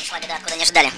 Пришла беда, откуда не ждали.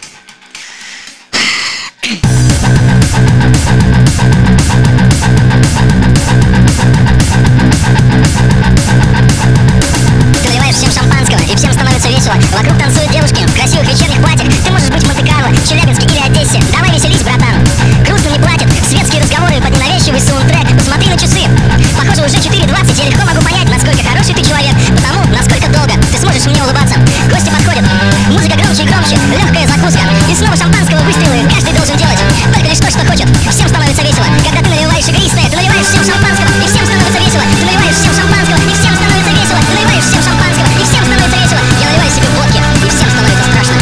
Ты наливаешь всем шампанского, и всем становится весело. Вокруг танцуют девушки в красивых вечерних платьях. Ты можешь быть в Монте-Карло, Челябинске или Одессе. Давай веселись, братан. Грустно не платят светские разговоры под ненавязчивый саундтрек. Посмотри на часы. Похоже, уже 4:20. Я легко могу понять, насколько хороший ты человек. Потому, насколько долго ты сможешь мне улыбаться. Гости подходят. Музыка громче и громче. Легкая закуска. И снова шампанского выстрелы. Каждый должен делать только лишь то, что хочет. Всем становится весело. Когда ты наливаешь игристое, ты наливаешь всем шампанского, и всем становится весело. Ты наливаешь всем шампанского, и всем становится весело. Ты наливаешь всем шампанского, и всем становится весело. Я наливаю себе водки, и всем становится страшно.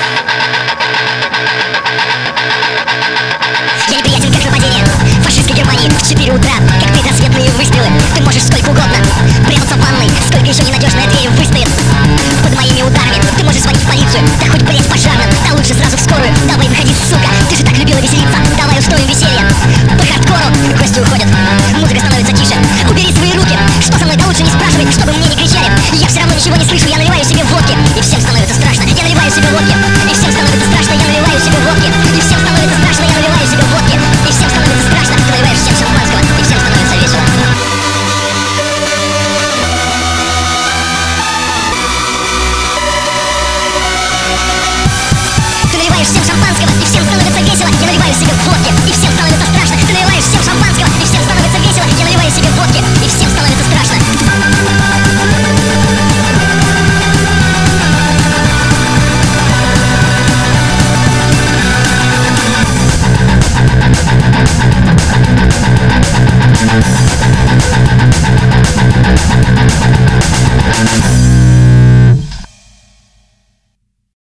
Я неприятен, как нападение фашистской Германии в 4 утра, как предрассветные выстрелы. Ты можешь сколько угодно прятаться в ванной, сколько еще ненадежная дверь выстоит под моими ударами. Ты можешь звонить в полицию, да хоть, блядь,